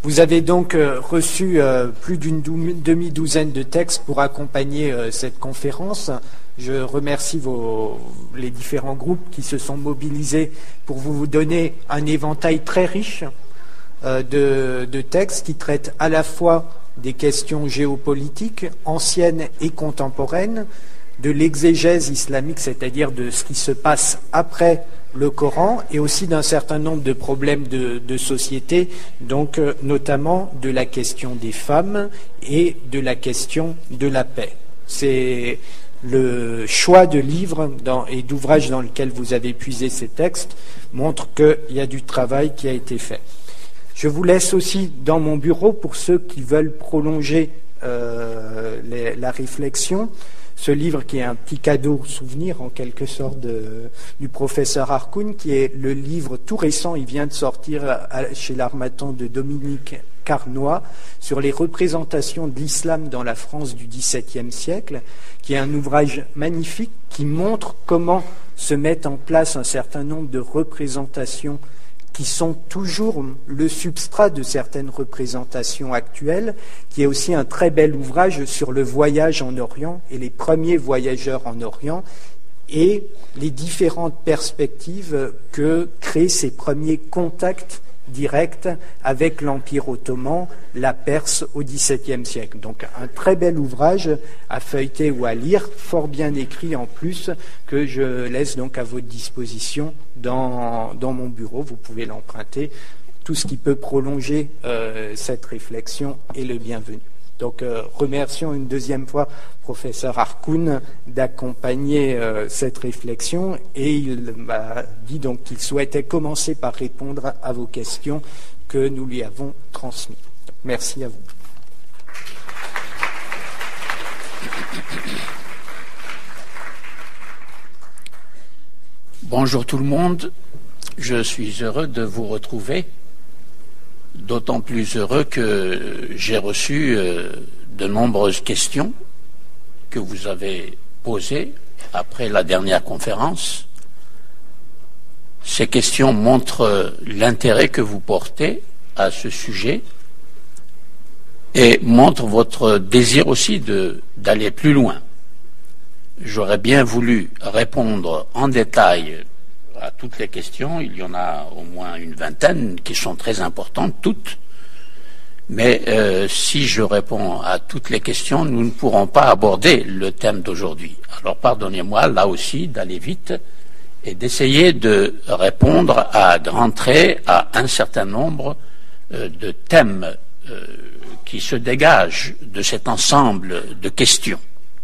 Vous avez donc reçu plus d'une demi-douzaine de textes pour accompagner cette conférence. Je remercie les différents groupes qui se sont mobilisés pour vous donner un éventail très riche de textes qui traitent à la fois des questions géopolitiques, anciennes et contemporaines, de l'exégèse islamique, c'est-à-dire de ce qui se passe après le Coran, et aussi d'un certain nombre de problèmes de société, donc notamment de la question des femmes et de la question de la paix. C'est le choix de livres et d'ouvrages dans lesquels vous avez puisé ces textes montre qu'il y a du travail qui a été fait. Je vous laisse aussi dans mon bureau, pour ceux qui veulent prolonger la réflexion, ce livre qui est un petit cadeau souvenir en quelque sorte du professeur Harkoun, qui est le livre tout récent, il vient de sortir chez l'Harmattan, de Dominique Carnoy, sur les représentations de l'islam dans la France du XVIIe siècle, qui est un ouvrage magnifique qui montre comment se mettent en place un certain nombre de représentations qui sont toujours le substrat de certaines représentations actuelles, qui est aussi un très bel ouvrage sur le voyage en Orient et les premiers voyageurs en Orient et les différentes perspectives que créent ces premiers contacts directs avec l'Empire ottoman, la Perse au XVIIe siècle. Donc un très bel ouvrage à feuilleter ou à lire, fort bien écrit en plus, que je laisse donc à votre disposition dans mon bureau. Vous pouvez l'emprunter. Tout ce qui peut prolonger cette réflexion est le bienvenu. Donc remercions une deuxième fois professeur Harkoun d'accompagner cette réflexion, et il m'a dit donc qu'il souhaitait commencer par répondre à vos questions que nous lui avons transmises. Merci à vous. Bonjour tout le monde, je suis heureux de vous retrouver. D'autant plus heureux que j'ai reçu de nombreuses questions que vous avez posées après la dernière conférence. Ces questions montrent l'intérêt que vous portez à ce sujet et montrent votre désir aussi d'aller plus loin. J'aurais bien voulu répondre en détail à toutes les questions. Il y en a au moins une vingtaine qui sont très importantes, toutes. Mais si je réponds à toutes les questions, nous ne pourrons pas aborder le thème d'aujourd'hui. Alors pardonnez-moi, là aussi, d'aller vite et d'essayer de répondre à grands traits à un certain nombre de thèmes qui se dégagent de cet ensemble de questions.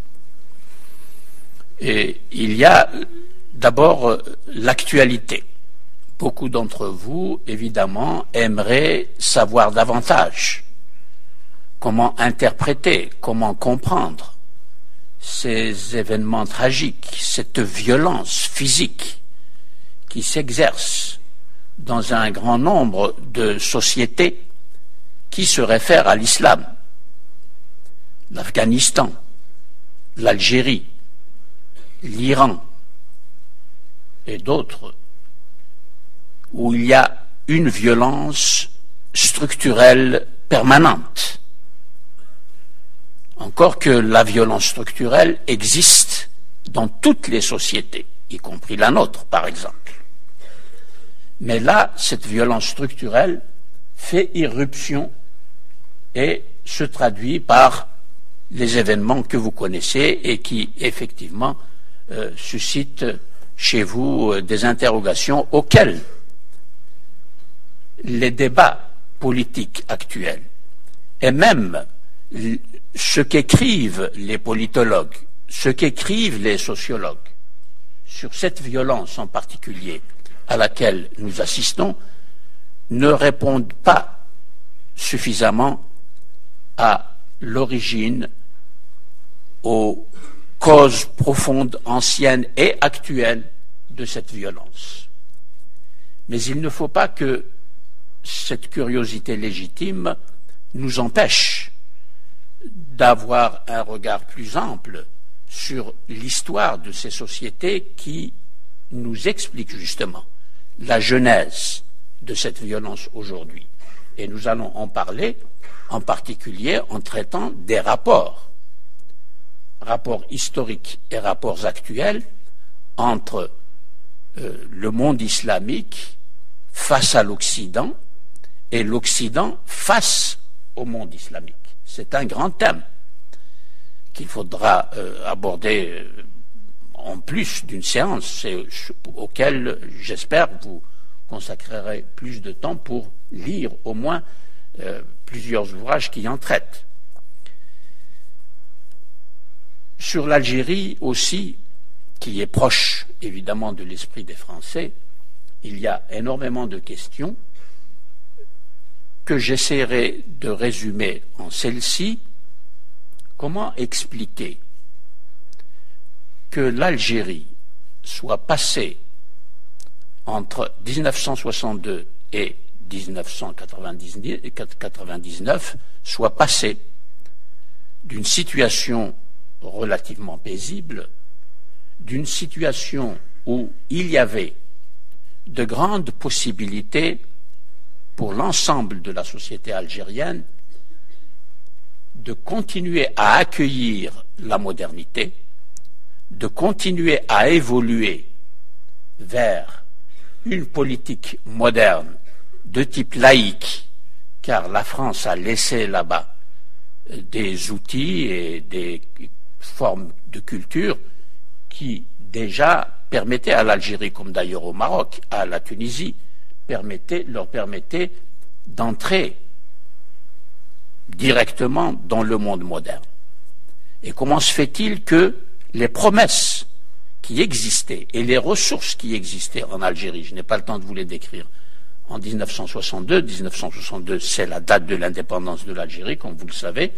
Et il y a d'abord l'actualité. Beaucoup d'entre vous, évidemment, aimeraient savoir davantage comment interpréter, comment comprendre ces événements tragiques, cette violence physique qui s'exerce dans un grand nombre de sociétés qui se réfèrent à l'islam. L'Afghanistan, l'Algérie, l'Iran et d'autres, où il y a une violence structurelle permanente. Encore que la violence structurelle existe dans toutes les sociétés, y compris la nôtre, par exemple. Mais là, cette violence structurelle fait irruption et se traduit par les événements que vous connaissez et qui, effectivement, suscitent chez vous des interrogations auxquelles les débats politiques actuels et même ce qu'écrivent les politologues, ce qu'écrivent les sociologues sur cette violence en particulier à laquelle nous assistons ne répondent pas suffisamment à l'origine, aux causes profondes, anciennes et actuelles de cette violence. Mais il ne faut pas que cette curiosité légitime nous empêche d'avoir un regard plus ample sur l'histoire de ces sociétés qui nous explique justement la genèse de cette violence aujourd'hui. Et nous allons en parler, en particulier en traitant des rapports historiques et rapports actuels entre le monde islamique face à l'Occident et l'Occident face au monde islamique. C'est un grand thème qu'il faudra aborder en plus d'une séance auquel j'espère vous consacrerez plus de temps pour lire au moins plusieurs ouvrages qui en traitent. Sur l'Algérie aussi, qui est proche évidemment de l'esprit des Français, il y a énormément de questions que j'essaierai de résumer en celle-ci. Comment expliquer que l'Algérie soit passée entre 1962 et 1999, soit passée d'une situation relativement paisible, d'une situation où il y avait de grandes possibilités pour l'ensemble de la société algérienne de continuer à accueillir la modernité, de continuer à évoluer vers une politique moderne de type laïque, car la France a laissé là-bas des outils et des formes de culture qui déjà permettaient à l'Algérie, comme d'ailleurs au Maroc, à la Tunisie, leur permettaient d'entrer directement dans le monde moderne. Et comment se fait-il que les promesses qui existaient et les ressources qui existaient en Algérie, je n'ai pas le temps de vous les décrire, en 1962, c'est la date de l'indépendance de l'Algérie, comme vous le savez.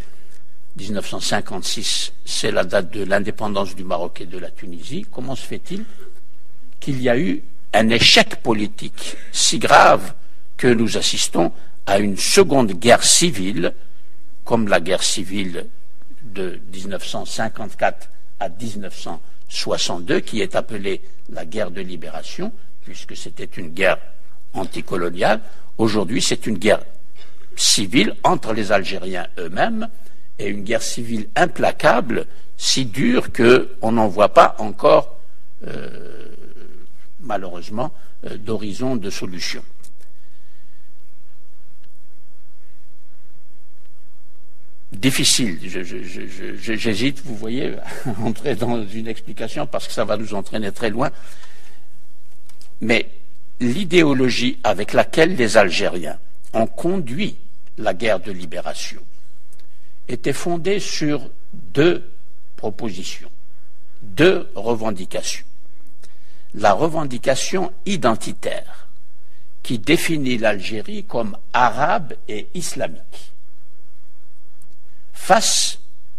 1956, c'est la date de l'indépendance du Maroc et de la Tunisie. Comment se fait-il qu'il y a eu un échec politique si grave que nous assistons à une seconde guerre civile, comme la guerre civile de 1954 à 1962, qui est appelée la guerre de libération, puisque c'était une guerre anticoloniale. Aujourd'hui, c'est une guerre civile entre les Algériens eux-mêmes, et une guerre civile implacable, si dure qu'on n'en voit pas encore, malheureusement, d'horizon de solution. Difficile, j'hésite, vous voyez, à entrer dans une explication parce que ça va nous entraîner très loin. Mais l'idéologie avec laquelle les Algériens ont conduit la guerre de libération était fondée sur deux propositions, deux revendications. La revendication identitaire qui définit l'Algérie comme arabe et islamique, face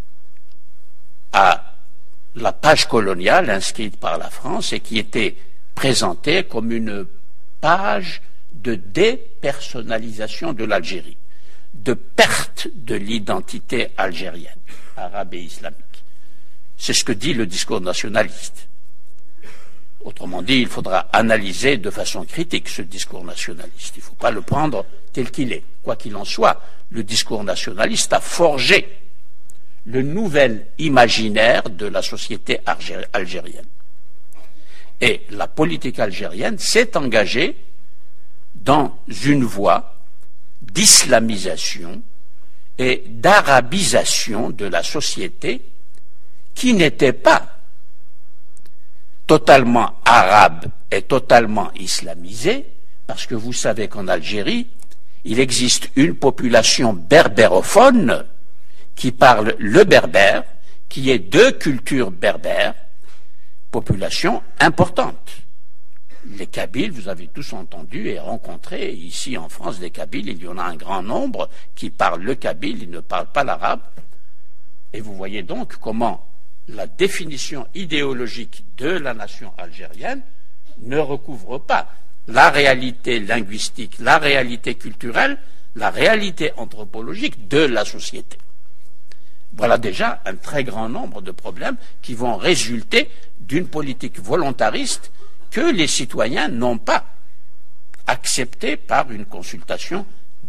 à la page coloniale inscrite par la France et qui était présentée comme une page de dépersonnalisation de l'Algérie, de perte de l'identité algérienne, arabe et islamique. C'est ce que dit le discours nationaliste. Autrement dit, il faudra analyser de façon critique ce discours nationaliste. Il ne faut pas le prendre tel qu'il est. Quoi qu'il en soit, le discours nationaliste a forgé le nouvel imaginaire de la société algérienne. Et la politique algérienne s'est engagée dans une voie d'islamisation et d'arabisation de la société qui n'était pas totalement arabe et totalement islamisée, parce que vous savez qu'en Algérie, il existe une population berbérophone qui parle le berbère, qui est de culture berbère, population importante. Les Kabyles, vous avez tous entendu et rencontré ici en France des Kabyles, il y en a un grand nombre qui parlent le kabyle, ils ne parlent pas l'arabe. Et vous voyez donc comment la définition idéologique de la nation algérienne ne recouvre pas la réalité linguistique, la réalité culturelle, la réalité anthropologique de la société. Voilà déjà un très grand nombre de problèmes qui vont résulter d'une politique volontariste que les citoyens n'ont pas acceptée par une consultation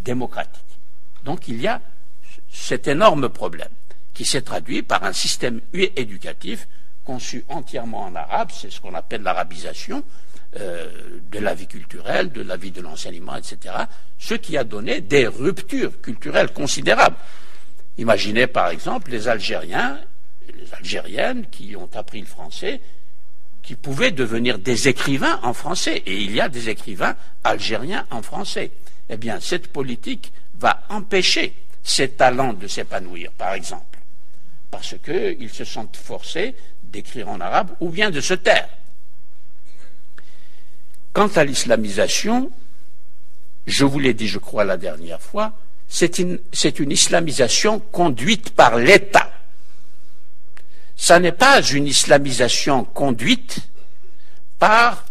démocratique. Donc il y a cet énorme problème qui s'est traduit par un système éducatif conçu entièrement en arabe, c'est ce qu'on appelle l'arabisation de la vie culturelle, de la vie de l'enseignement, etc., ce qui a donné des ruptures culturelles considérables. Imaginez par exemple les Algériens et les Algériennes qui ont appris le français, qui pouvaient devenir des écrivains en français, et il y a des écrivains algériens en français. Eh bien, cette politique va empêcher ces talents de s'épanouir, par exemple, parce qu'ils se sentent forcés d'écrire en arabe ou bien de se taire. Quant à l'islamisation, je vous l'ai dit, je crois, la dernière fois, c'est une islamisation conduite par l'État. Ça n'est pas une islamisation conduite par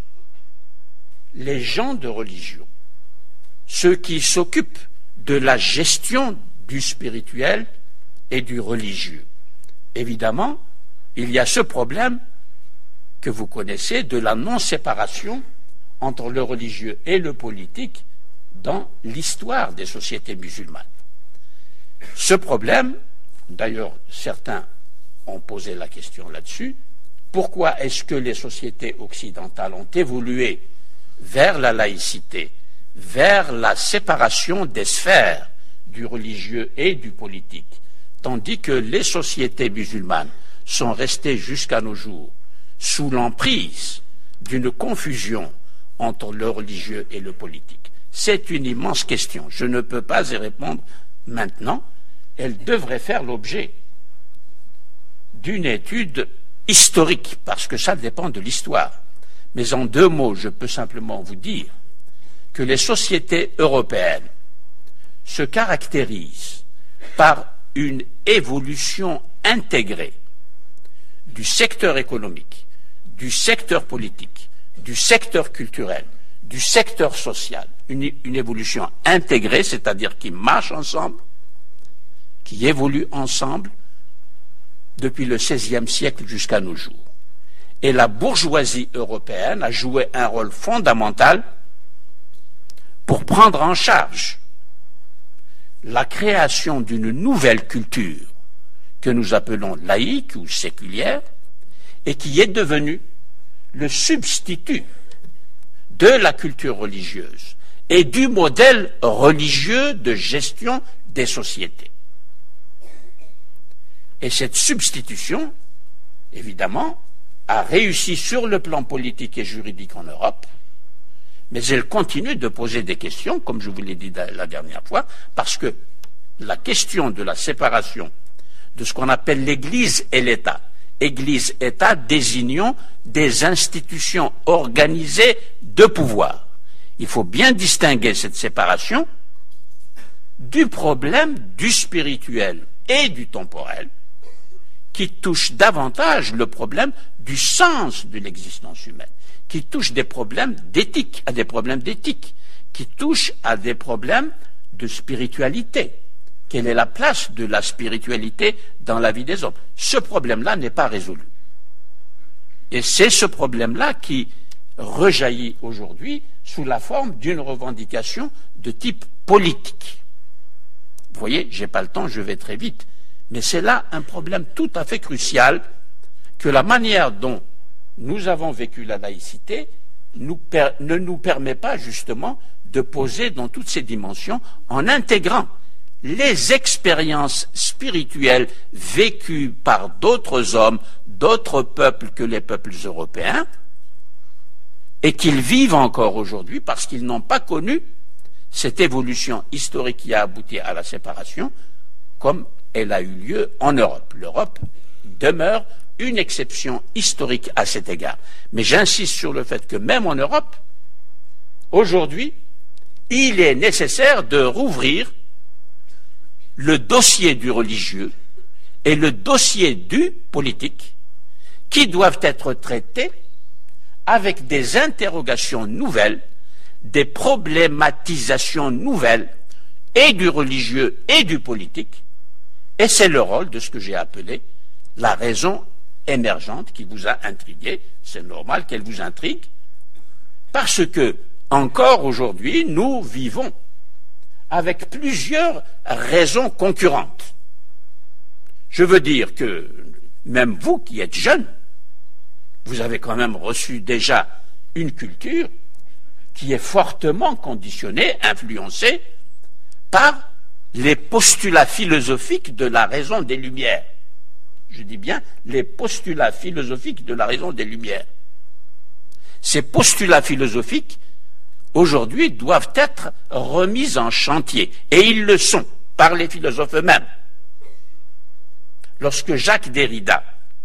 les gens de religion, ceux qui s'occupent de la gestion du spirituel et du religieux. Évidemment, il y a ce problème que vous connaissez de la non-séparation entre le religieux et le politique dans l'histoire des sociétés musulmanes. Ce problème, d'ailleurs certains ont posé la question là-dessus, pourquoi est-ce que les sociétés occidentales ont évolué vers la laïcité, vers la séparation des sphères du religieux et du politique, tandis que les sociétés musulmanes sont restées jusqu'à nos jours sous l'emprise d'une confusion entre le religieux et le politique? C'est une immense question. Je ne peux pas y répondre maintenant. Elle devrait faire l'objet d'une étude historique, parce que ça dépend de l'histoire. Mais en deux mots, je peux simplement vous dire que les sociétés européennes se caractérisent par une évolution intégrée du secteur économique, du secteur politique, du secteur culturel, du secteur social, une évolution intégrée, c'est-à-dire qui marche ensemble, qui évolue ensemble depuis le XVIe siècle jusqu'à nos jours. Et la bourgeoisie européenne a joué un rôle fondamental pour prendre en charge la création d'une nouvelle culture que nous appelons laïque ou séculière et qui est devenue le substitut de la culture religieuse et du modèle religieux de gestion des sociétés. Et cette substitution, évidemment, a réussi sur le plan politique et juridique en Europe, mais elle continue de poser des questions, comme je vous l'ai dit la dernière fois, parce que la question de la séparation de ce qu'on appelle l'Église et l'État, Église-État désignant des institutions organisées de pouvoir. Il faut bien distinguer cette séparation du problème du spirituel et du temporel, qui touche davantage le problème du sens de l'existence humaine, qui touche des problèmes d'éthique, à des problèmes d'éthique, qui touche à des problèmes de spiritualité. Quelle est la place de la spiritualité dans la vie des hommes? Ce problème-là n'est pas résolu. Et c'est ce problème-là qui rejaillit aujourd'hui sous la forme d'une revendication de type politique. Vous voyez, je n'ai pas le temps, je vais très vite. Mais c'est là un problème tout à fait crucial que la manière dont nous avons vécu la laïcité ne nous permet pas justement de poser dans toutes ces dimensions en intégrant les expériences spirituelles vécues par d'autres hommes, d'autres peuples que les peuples européens, et qu'ils vivent encore aujourd'hui parce qu'ils n'ont pas connu cette évolution historique qui a abouti à la séparation, comme elle a eu lieu en Europe. L'Europe demeure une exception historique à cet égard. Mais j'insiste sur le fait que même en Europe, aujourd'hui, il est nécessaire de rouvrir le dossier du religieux et le dossier du politique, qui doivent être traités avec des interrogations nouvelles, des problématisations nouvelles, et du religieux et du politique, et c'est le rôle de ce que j'ai appelé la raison émergente qui vous a intrigué. C'est normal qu'elle vous intrigue, parce que, encore aujourd'hui, nous vivons avec plusieurs raisons concurrentes. Je veux dire que même vous qui êtes jeune, vous avez quand même reçu déjà une culture qui est fortement conditionnée, influencée par les postulats philosophiques de la raison des Lumières. Je dis bien les postulats philosophiques de la raison des Lumières. Ces postulats philosophiques, aujourd'hui, doivent être remis en chantier, et ils le sont par les philosophes eux-mêmes. Lorsque Jacques Derrida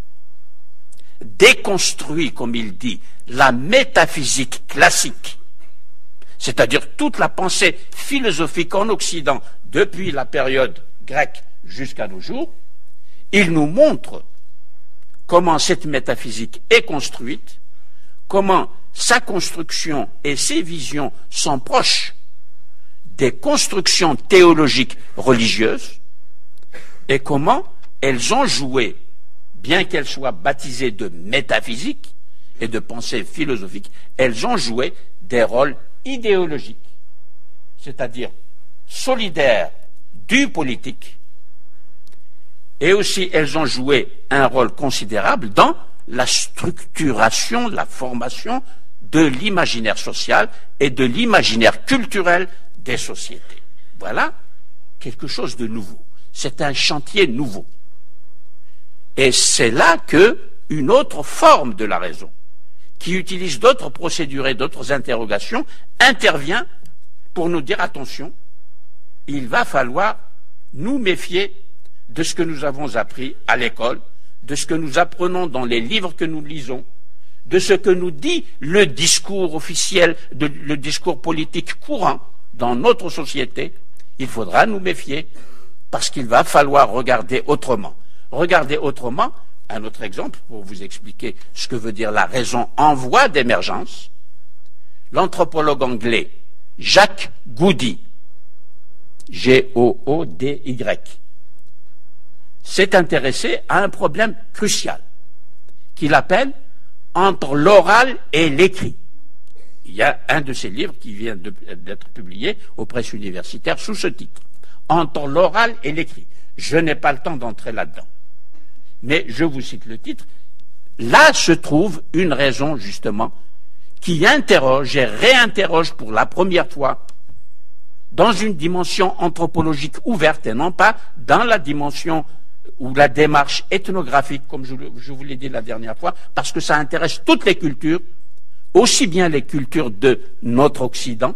déconstruit, comme il dit, la métaphysique classique, c'est-à-dire toute la pensée philosophique en Occident depuis la période grecque jusqu'à nos jours, il nous montre comment cette métaphysique est construite, comment sa construction et ses visions sont proches des constructions théologiques religieuses, et comment elles ont joué, bien qu'elles soient baptisées de métaphysique et de pensée philosophique, elles ont joué des rôles idéologiques, c'est-à-dire solidaires du politique, et aussi elles ont joué un rôle considérable dans la structuration, la formation de l'imaginaire social et de l'imaginaire culturel des sociétés. Voilà quelque chose de nouveau. C'est un chantier nouveau. Et c'est là qu'une autre forme de la raison, qui utilise d'autres procédures et d'autres interrogations, intervient pour nous dire attention, il va falloir nous méfier de ce que nous avons appris à l'école, de ce que nous apprenons dans les livres que nous lisons, de ce que nous dit le discours officiel, le discours politique courant dans notre société. Il faudra nous méfier parce qu'il va falloir regarder autrement. Regarder autrement, un autre exemple pour vous expliquer ce que veut dire la raison en voie d'émergence. L'anthropologue anglais Jacques Goody, G-O-O-D-Y, s'est intéressé à un problème crucial qu'il appelle entre l'oral et l'écrit. Il y a un de ses livres qui vient d'être publié aux presses universitaires sous ce titre, entre l'oral et l'écrit. Je n'ai pas le temps d'entrer là-dedans, mais je vous cite le titre. Là se trouve une raison justement qui interroge et réinterroge pour la première fois dans une dimension anthropologique ouverte et non pas dans la dimension ou la démarche ethnographique, comme je vous l'ai dit la dernière fois, parce que ça intéresse toutes les cultures, aussi bien les cultures de notre Occident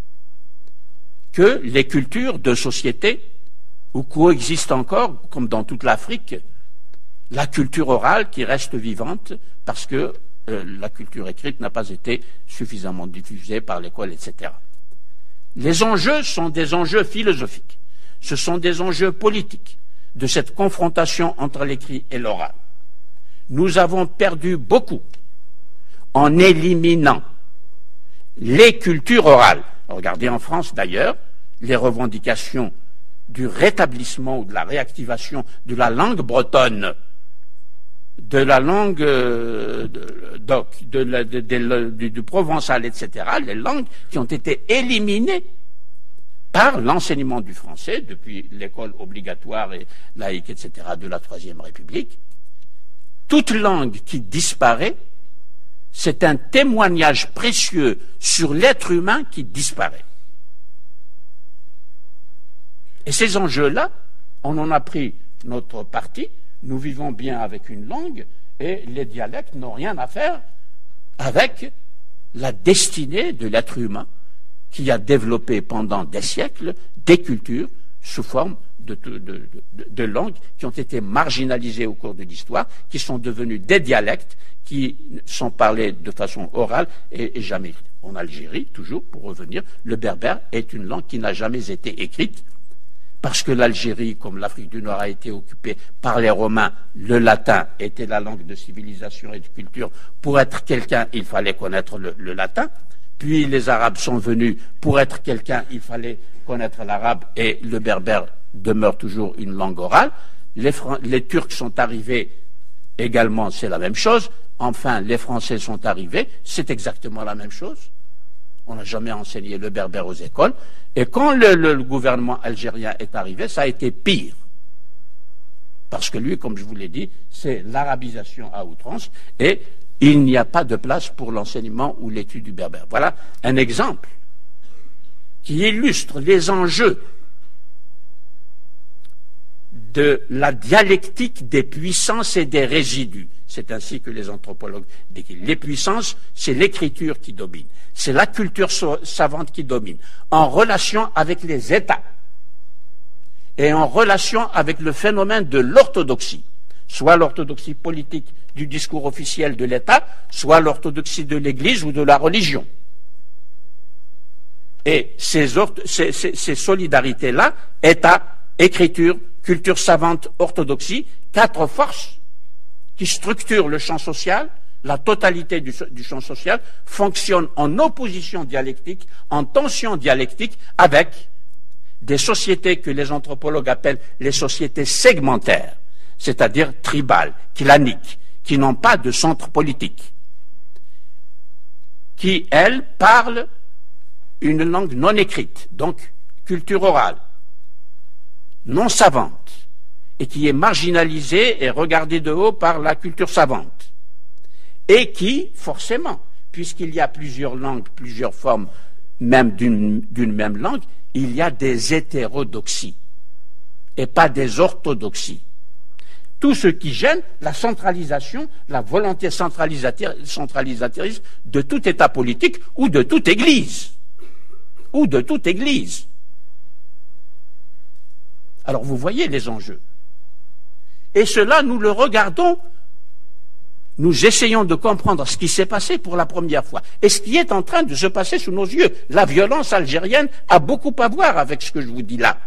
que les cultures de sociétés où coexiste encore, comme dans toute l'Afrique, la culture orale qui reste vivante parce que la culture écrite n'a pas été suffisamment diffusée par l'école, etc. Les enjeux sont des enjeux philosophiques, ce sont des enjeux politiques de cette confrontation entre l'écrit et l'oral. Nous avons perdu beaucoup en éliminant les cultures orales. Regardez en France d'ailleurs, les revendications du rétablissement ou de la réactivation de la langue bretonne, de la langue du provençal, etc., les langues qui ont été éliminées par l'enseignement du français depuis l'école obligatoire et laïque, etc., de la Troisième République. Toute langue qui disparaît, c'est un témoignage précieux sur l'être humain qui disparaît. Et ces enjeux-là, on en a pris notre parti. Nous vivons bien avec une langue et les dialectes n'ont rien à faire avec la destinée de l'être humain qui a développé pendant des siècles des cultures sous forme de langues qui ont été marginalisées au cours de l'histoire, qui sont devenues des dialectes, qui sont parlés de façon orale et jamais écrite. En Algérie, toujours, pour revenir, le berbère est une langue qui n'a jamais été écrite, parce que l'Algérie, comme l'Afrique du Nord, a été occupée par les Romains, le latin était la langue de civilisation et de culture. Pour être quelqu'un, il fallait connaître le latin. Puis les Arabes sont venus. Pour être quelqu'un, il fallait connaître l'arabe, et le berbère demeure toujours une langue orale. Les Turcs sont arrivés également, c'est la même chose. Enfin, les Français sont arrivés, c'est exactement la même chose. On n'a jamais enseigné le berbère aux écoles. Et quand le gouvernement algérien est arrivé, ça a été pire. Parce que lui, comme je vous l'ai dit, c'est l'arabisation à outrance et il n'y a pas de place pour l'enseignement ou l'étude du berbère. Voilà un exemple qui illustre les enjeux de la dialectique des puissances et des résidus. C'est ainsi que les anthropologues décrivent. Les puissances, c'est l'écriture qui domine, c'est la culture savante qui domine, en relation avec les États et en relation avec le phénomène de l'orthodoxie, soit l'orthodoxie politique du discours officiel de l'État, soit l'orthodoxie de l'Église ou de la religion. Et ces solidarités-là, État, écriture, culture savante, orthodoxie, 4 forces qui structurent le champ social, la totalité du champ social, fonctionnent en opposition dialectique, en tension dialectique avec des sociétés que les anthropologues appellent les sociétés segmentaires, c'est-à-dire tribales, claniques, qui n'ont pas de centre politique, qui, elles, parlent une langue non écrite, donc culture orale, non savante, et qui est marginalisée et regardée de haut par la culture savante, et qui, forcément, puisqu'il y a plusieurs langues, plusieurs formes même d'une même langue, il y a des hétérodoxies et pas des orthodoxies. Tout ce qui gêne la centralisation, la volonté centralisatrice de tout État politique ou de toute Église. Ou de toute Église. Alors vous voyez les enjeux. Et cela, nous le regardons, nous essayons de comprendre ce qui s'est passé pour la première fois et ce qui est en train de se passer sous nos yeux. La violence algérienne a beaucoup à voir avec ce que je vous dis là.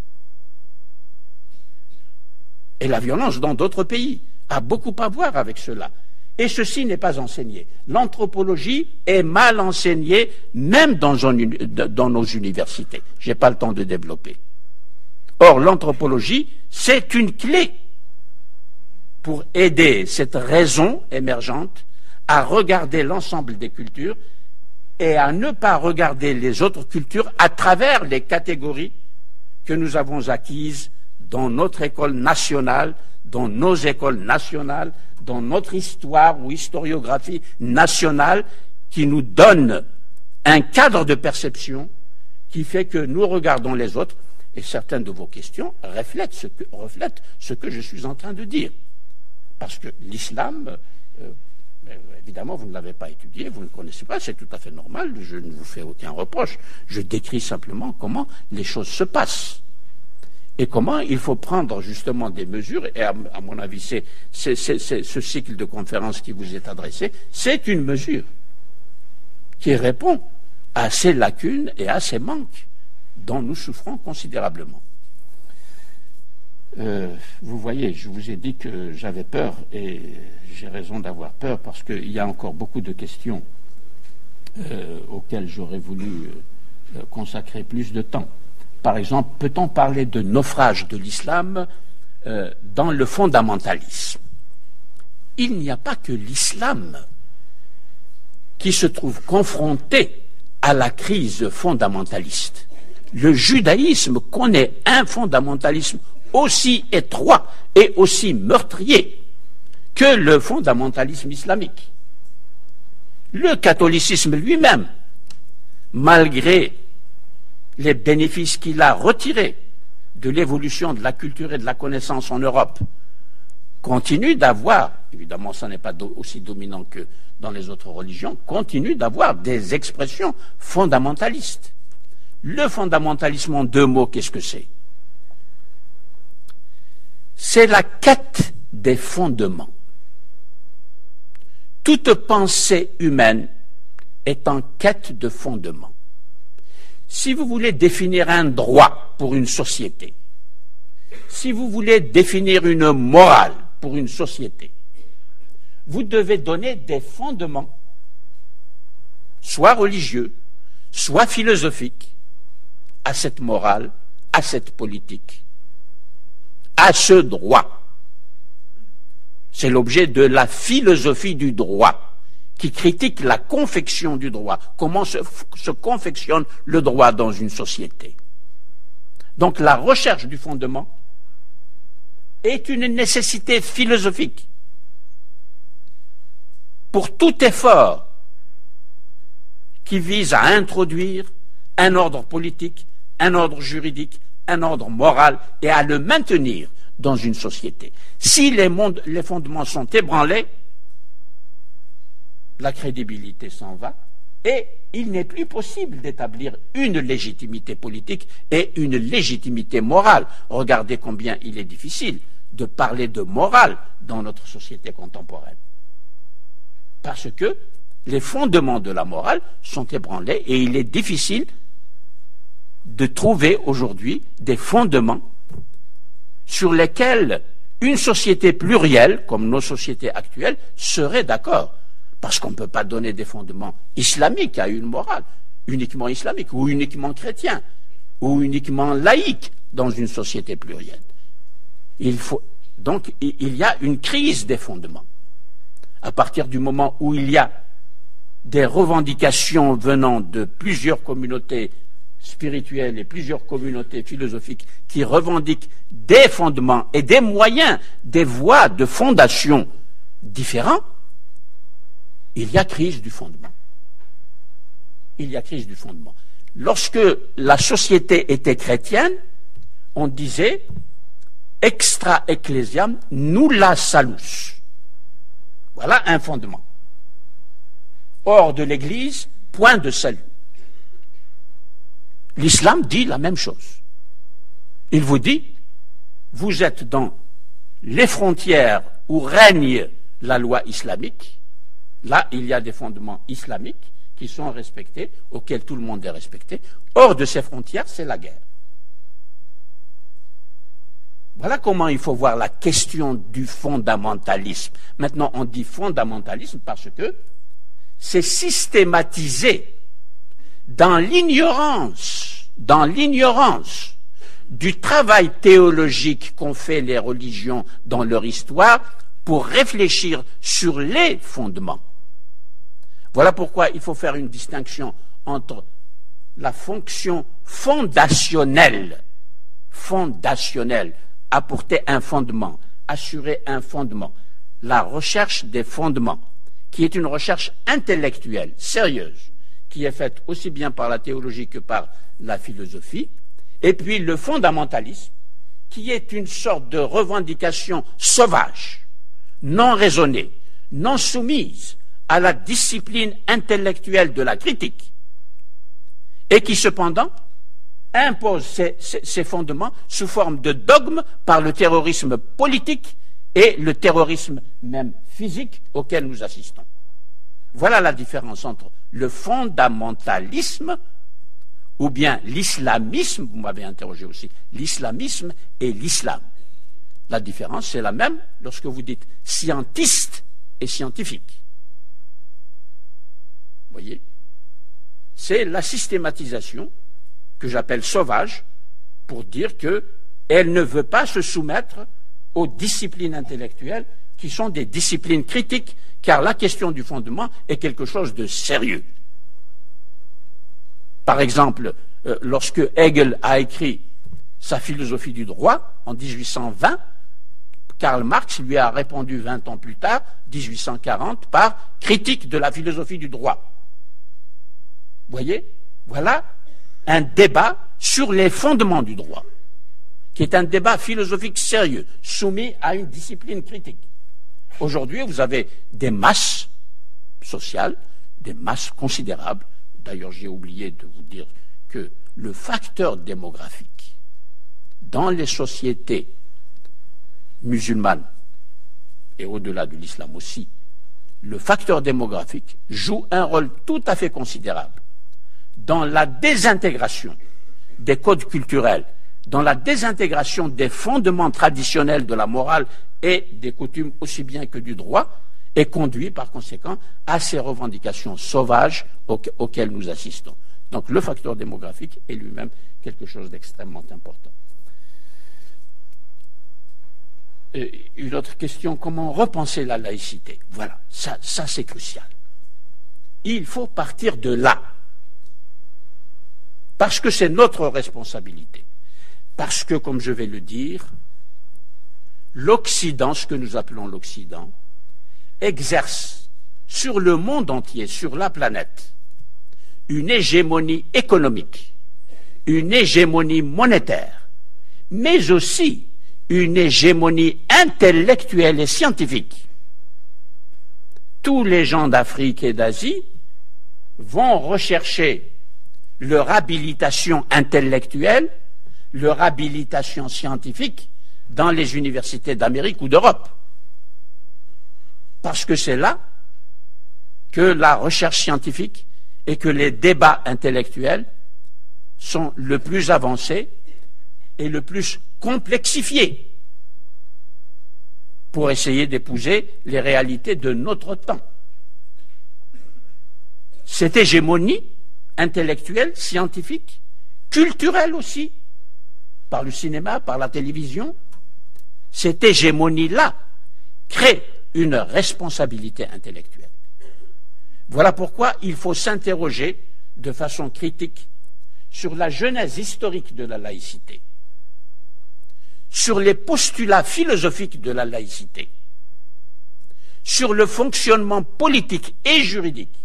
Et la violence dans d'autres pays a beaucoup à voir avec cela. Et ceci n'est pas enseigné. L'anthropologie est mal enseignée, même dans nos universités. Je n'ai pas le temps de développer. Or, l'anthropologie, c'est une clé pour aider cette raison émergente à regarder l'ensemble des cultures et à ne pas regarder les autres cultures à travers les catégories que nous avons acquises dans notre école nationale, dans nos écoles nationales, dans notre histoire ou historiographie nationale, qui nous donne un cadre de perception qui fait que nous regardons les autres, et certaines de vos questions reflètent ce que je suis en train de dire. Parce que l'islam, évidemment, vous ne l'avez pas étudié, vous ne le connaissez pas, c'est tout à fait normal, je ne vous fais aucun reproche, je décris simplement comment les choses se passent. Et comment il faut prendre justement des mesures, et à mon avis, c'est ce cycle de conférences qui vous est adressé, c'est une mesure qui répond à ces lacunes et à ces manques dont nous souffrons considérablement. Vous voyez, je vous ai dit que j'avais peur, et j'ai raison d'avoir peur, parce qu'il y a encore beaucoup de questions auxquelles j'aurais voulu consacrer plus de temps. Par exemple, peut-on parler de naufrage de l'islam dans le fondamentalisme? Il n'y a pas que l'islam qui se trouve confronté à la crise fondamentaliste. Le judaïsme connaît un fondamentalisme aussi étroit et aussi meurtrier que le fondamentalisme islamique. Le catholicisme lui-même, malgré les bénéfices qu'il a retirés de l'évolution de la culture et de la connaissance en Europe, continue d'avoir, évidemment ça n'est pas aussi dominant que dans les autres religions, continue d'avoir des expressions fondamentalistes. Le fondamentalisme en 2 mots, qu'est-ce que c'est? C'est la quête des fondements. Toute pensée humaine est en quête de fondements. Si vous voulez définir un droit pour une société, si vous voulez définir une morale pour une société, vous devez donner des fondements, soit religieux, soit philosophiques, à cette morale, à cette politique, à ce droit. C'est l'objet de la philosophie du droit, qui critique la confection du droit, comment se confectionne le droit dans une société. Donc la recherche du fondement est une nécessité philosophique pour tout effort qui vise à introduire un ordre politique, un ordre juridique, un ordre moral et à le maintenir dans une société. Si les fondements sont ébranlés, la crédibilité s'en va et il n'est plus possible d'établir une légitimité politique et une légitimité morale. Regardez combien il est difficile de parler de morale dans notre société contemporaine. Parce que les fondements de la morale sont ébranlés et il est difficile de trouver aujourd'hui des fondements sur lesquels une société plurielle, comme nos sociétés actuelles, serait d'accord. Parce qu'on ne peut pas donner des fondements islamiques à une morale, uniquement islamique, ou uniquement chrétien, ou uniquement laïque dans une société plurielle. Donc, il y a une crise des fondements. À partir du moment où il y a des revendications venant de plusieurs communautés spirituelles et plusieurs communautés philosophiques qui revendiquent des fondements et des moyens, des voies de fondation différents, il y a crise du fondement. Il y a crise du fondement. Lorsque la société était chrétienne, on disait extra ecclesiam nulla salus. Voilà un fondement. Hors de l'Église, point de salut. L'islam dit la même chose. Il vous dit, vous êtes dans les frontières où règne la loi islamique. Là, il y a des fondements islamiques qui sont respectés, auxquels tout le monde est respecté. Hors de ces frontières, c'est la guerre. Voilà comment il faut voir la question du fondamentalisme. Maintenant, on dit fondamentalisme parce que c'est systématisé dans l'ignorance du travail théologique qu'ont fait les religions dans leur histoire pour réfléchir sur les fondements. Voilà pourquoi il faut faire une distinction entre la fonction fondationnelle, apporter un fondement, assurer un fondement, la recherche des fondements, qui est une recherche intellectuelle, sérieuse, qui est faite aussi bien par la théologie que par la philosophie, et puis le fondamentalisme, qui est une sorte de revendication sauvage, non raisonnée, non soumise à la discipline intellectuelle de la critique, et qui cependant impose ces fondements sous forme de dogme par le terrorisme politique et le terrorisme même physique auquel nous assistons. Voilà la différence entre le fondamentalisme ou bien l'islamisme, vous m'avez interrogé aussi, l'islamisme et l'islam. La différence, c'est la même lorsque vous dites scientiste et scientifique. Vous voyez ? C'est la systématisation que j'appelle sauvage pour dire qu'elle ne veut pas se soumettre aux disciplines intellectuelles qui sont des disciplines critiques, car la question du fondement est quelque chose de sérieux. Par exemple, lorsque Hegel a écrit sa philosophie du droit en 1820, Karl Marx lui a répondu 20 ans plus tard, 1840, par critique de la philosophie du droit. Vous voyez ? Voilà un débat sur les fondements du droit, qui est un débat philosophique sérieux, soumis à une discipline critique. Aujourd'hui, vous avez des masses sociales, des masses considérables. D'ailleurs, j'ai oublié de vous dire que le facteur démographique dans les sociétés musulmanes, et au-delà de l'islam aussi, le facteur démographique joue un rôle tout à fait considérable dans la désintégration des codes culturels, dans la désintégration des fondements traditionnels de la morale et des coutumes aussi bien que du droit, et conduit par conséquent à ces revendications sauvages auxquelles nous assistons. Donc le facteur démographique est lui-même quelque chose d'extrêmement important. Une autre question, comment repenser la laïcité? Voilà, ça c'est crucial. il faut partir de là. Parce que c'est notre responsabilité. Parce que, comme je vais le dire, l'Occident, ce que nous appelons l'Occident, exerce sur le monde entier, sur la planète, une hégémonie économique, une hégémonie monétaire, mais aussi une hégémonie intellectuelle et scientifique. Tous les gens d'Afrique et d'Asie vont rechercher leur habilitation intellectuelle, leur habilitation scientifique dans les universités d'Amérique ou d'Europe. Parce que c'est là que la recherche scientifique et que les débats intellectuels sont le plus avancés et le plus complexifiés pour essayer d'épouser les réalités de notre temps. Cette hégémonie intellectuelle, scientifique, culturelle aussi, par le cinéma, par la télévision, cette hégémonie-là crée une responsabilité intellectuelle. Voilà pourquoi il faut s'interroger de façon critique sur la genèse historique de la laïcité, sur les postulats philosophiques de la laïcité, sur le fonctionnement politique et juridique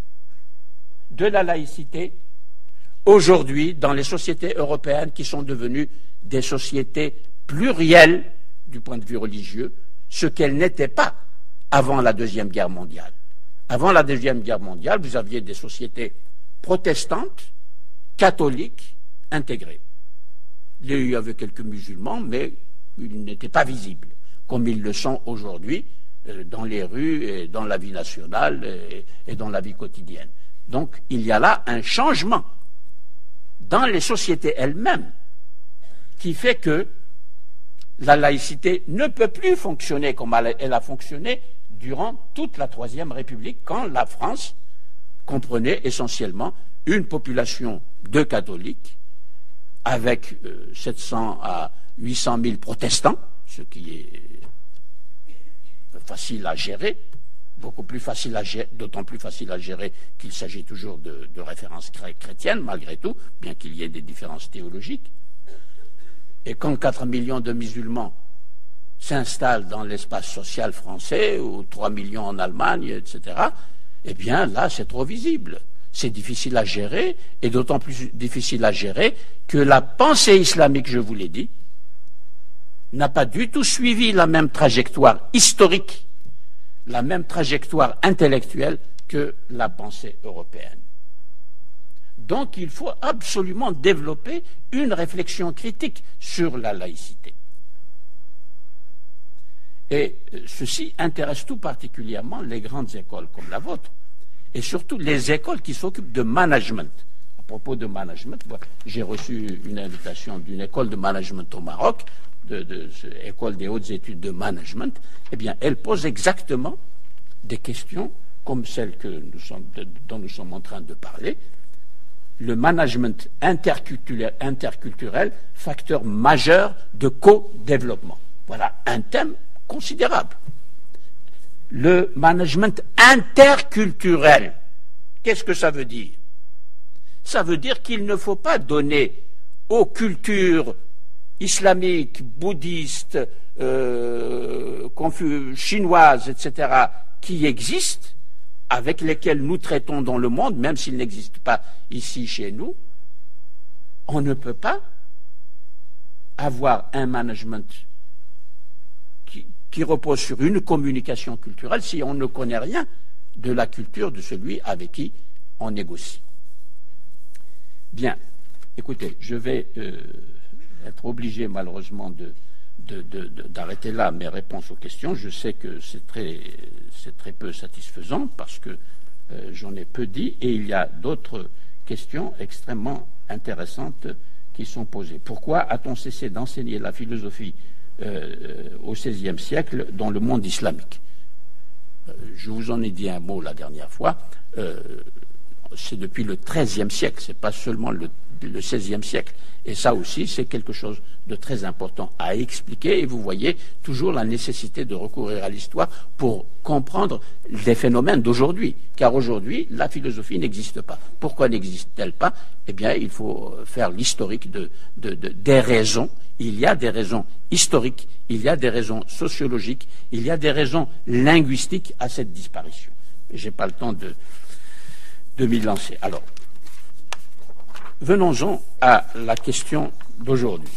de la laïcité aujourd'hui dans les sociétés européennes qui sont devenues des sociétés plurielles du point de vue religieux, ce qu'elles n'étaient pas avant la Deuxième Guerre mondiale. Avant la Deuxième Guerre mondiale, vous aviez des sociétés protestantes, catholiques, intégrées. Il y avait quelques musulmans, mais ils n'étaient pas visibles, comme ils le sont aujourd'hui dans les rues, et dans la vie nationale et dans la vie quotidienne. Donc, il y a là un changement dans les sociétés elles-mêmes qui fait que la laïcité ne peut plus fonctionner comme elle a fonctionné durant toute la Troisième République, quand la France comprenait essentiellement une population de catholiques avec 700 à 800 000 protestants, ce qui est facile à gérer, beaucoup plus facile à gérer, d'autant plus facile à gérer qu'il s'agit toujours de références chrétiennes, malgré tout, bien qu'il y ait des différences théologiques. Et quand 4 millions de musulmans s'installent dans l'espace social français, ou 3 millions en Allemagne, etc., eh bien là, c'est trop visible. C'est difficile à gérer, et d'autant plus difficile à gérer que la pensée islamique, je vous l'ai dit, n'a pas du tout suivi la même trajectoire historique, la même trajectoire intellectuelle que la pensée européenne. Donc il faut absolument développer une réflexion critique sur la laïcité. Et ceci intéresse tout particulièrement les grandes écoles comme la vôtre, et surtout les écoles qui s'occupent de management. À propos de management, j'ai reçu une invitation d'une école de management au Maroc, de école des hautes études de management. Eh bien, elle pose exactement des questions comme celles dont nous sommes en train de parler. Le management interculturel, facteur majeur de co-développement. Voilà un thème considérable. Le management interculturel, qu'est-ce que ça veut dire? Ça veut dire qu'il ne faut pas donner aux cultures islamiques, bouddhistes, chinoises, etc., qui existent, avec lesquelles nous traitons dans le monde, même s'ils n'existent pas ici chez nous, on ne peut pas avoir un management qui repose sur une communication culturelle si on ne connaît rien de la culture de celui avec qui on négocie. Bien, écoutez, je vais être obligé malheureusement d'arrêter là mes réponses aux questions. Je sais que c'est très peu satisfaisant parce que j'en ai peu dit et il y a d'autres questions extrêmement intéressantes qui sont posées. Pourquoi a-t-on cessé d'enseigner la philosophie au XVIe siècle dans le monde islamique? Je vous en ai dit un mot la dernière fois. C'est depuis le XIIIe siècle, c'est pas seulement le le XVIe siècle. Et ça aussi, c'est quelque chose de très important à expliquer. Et vous voyez toujours la nécessité de recourir à l'histoire pour comprendre les phénomènes d'aujourd'hui. Car aujourd'hui, la philosophie n'existe pas. Pourquoi n'existe-t-elle pas? Eh bien, il faut faire l'historique des raisons. Il y a des raisons historiques, il y a des raisons sociologiques, il y a des raisons linguistiques à cette disparition. Je n'ai pas le temps de m'y lancer. Alors, venons-en à la question d'aujourd'hui.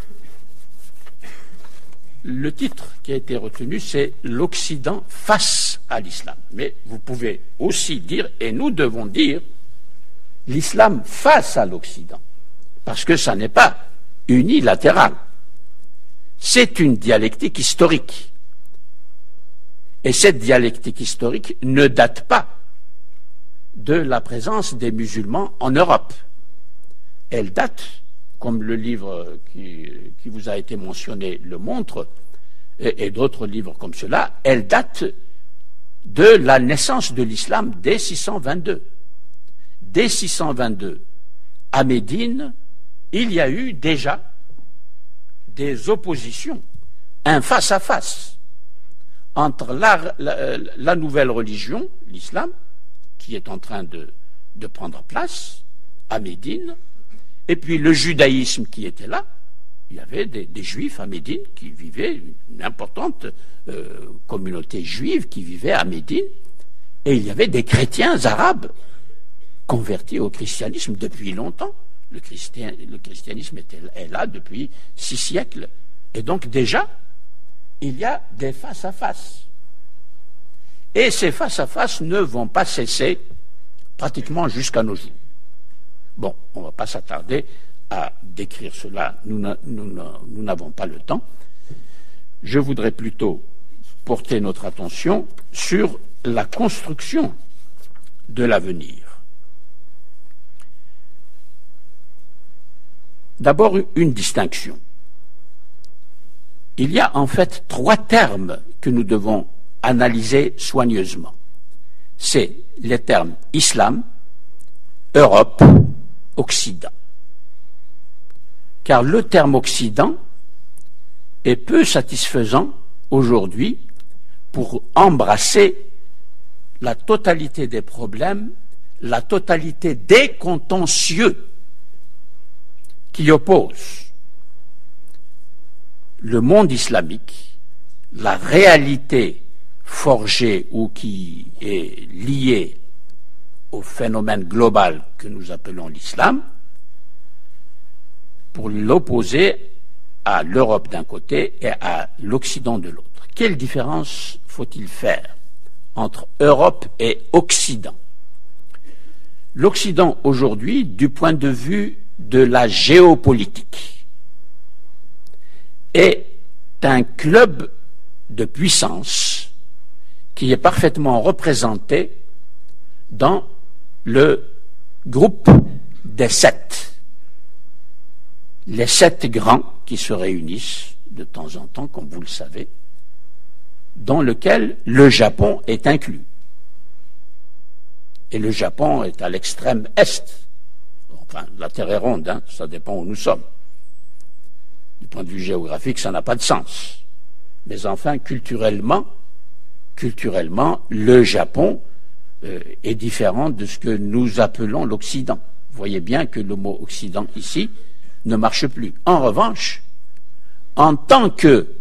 Le titre qui a été retenu, c'est « L'Occident face à l'islam ». Mais vous pouvez aussi dire, et nous devons dire, l'islam face à l'Occident, parce que ça n'est pas unilatéral. C'est une dialectique historique. Et cette dialectique historique ne date pas de la présence des musulmans en Europe. Elle date, comme le livre qui vous a été mentionné le montre, et d'autres livres comme cela, elle date de la naissance de l'islam dès 622. Dès 622, à Médine, il y a eu déjà des oppositions, un face-à-face entre la nouvelle religion, l'islam, qui est en train de prendre place à Médine, et puis le judaïsme qui était là. Il y avait des juifs à Médine qui vivaient, une importante communauté juive qui vivait à Médine, et il y avait des chrétiens arabes convertis au christianisme depuis longtemps. Le christianisme est là depuis 6 siècles. Et donc déjà, il y a des face-à-face. Et ces face-à-face ne vont pas cesser pratiquement jusqu'à nos jours. Bon, on ne va pas s'attarder à décrire cela. Nous n'avons pas le temps. Je voudrais plutôt porter notre attention sur la construction de l'avenir. D'abord, une distinction. Il y a en fait 3 termes que nous devons analyser soigneusement. C'est les termes islam, Europe, Occident. Car le terme Occident est peu satisfaisant aujourd'hui pour embrasser la totalité des problèmes, la totalité des contentieux qui oppose le monde islamique, la réalité forgée ou qui est liée au phénomène global que nous appelons l'islam, pour l'opposer à l'Europe d'un côté et à l'Occident de l'autre. Quelle différence faut-il faire entre Europe et Occident? L'Occident aujourd'hui, du point de vue de la géopolitique, est un club de puissance qui est parfaitement représenté dans le groupe des 7. Les 7 grands qui se réunissent de temps en temps, comme vous le savez, dans lequel le Japon est inclus. Et le Japon est à l'extrême est. Enfin, la Terre est ronde, hein, ça dépend où nous sommes. Du point de vue géographique, ça n'a pas de sens. Mais enfin, culturellement, le Japon est différent de ce que nous appelons l'Occident. Vous voyez bien que le mot Occident ici ne marche plus. En revanche, en tant que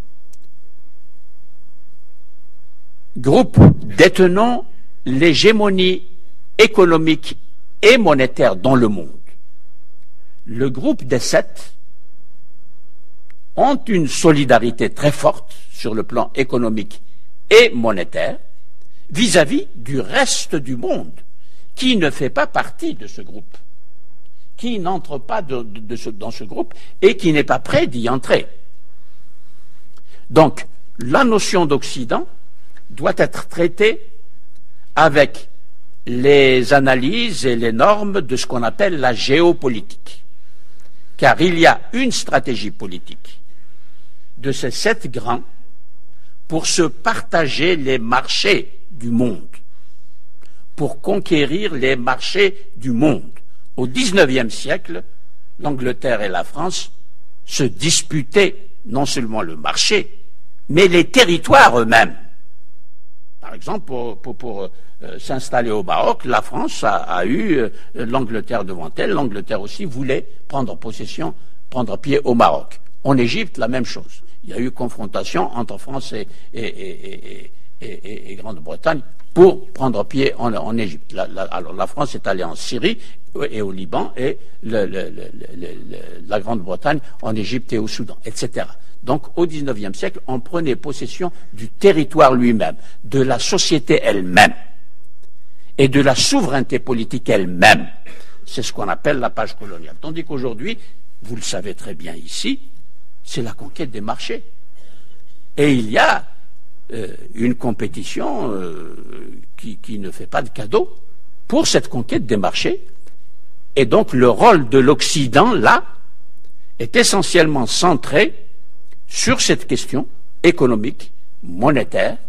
groupe détenant l'hégémonie économique et monétaire dans le monde, le groupe des 7 ont une solidarité très forte sur le plan économique et monétaire vis-à-vis du reste du monde qui ne fait pas partie de ce groupe, qui n'entre pas dans ce groupe et qui n'est pas prêt d'y entrer. Donc, la notion d'Occident doit être traitée avec les analyses et les normes de ce qu'on appelle la géopolitique. Car il y a une stratégie politique de ces 7 grands pour se partager les marchés du monde, pour conquérir les marchés du monde. Au XIXe siècle, l'Angleterre et la France se disputaient non seulement le marché, mais les territoires eux-mêmes. Par exemple, pour s'installer au Maroc, la France a eu l'Angleterre devant elle. L'Angleterre aussi voulait prendre pied au Maroc. En Égypte, la même chose. Il y a eu confrontation entre France et Grande-Bretagne pour prendre pied en Égypte. Alors la France est allée en Syrie et au Liban et la Grande-Bretagne en Égypte et au Soudan, etc. Donc au XIXe siècle, on prenait possession du territoire lui-même, de la société elle-même et de la souveraineté politique elle-même. C'est ce qu'on appelle la page coloniale. Tandis qu'aujourd'hui, vous le savez très bien ici, c'est la conquête des marchés. Et il y a une compétition qui ne fait pas de cadeau pour cette conquête des marchés. Et donc le rôle de l'Occident, là, est essentiellement centré sur cette question économique, monétaire,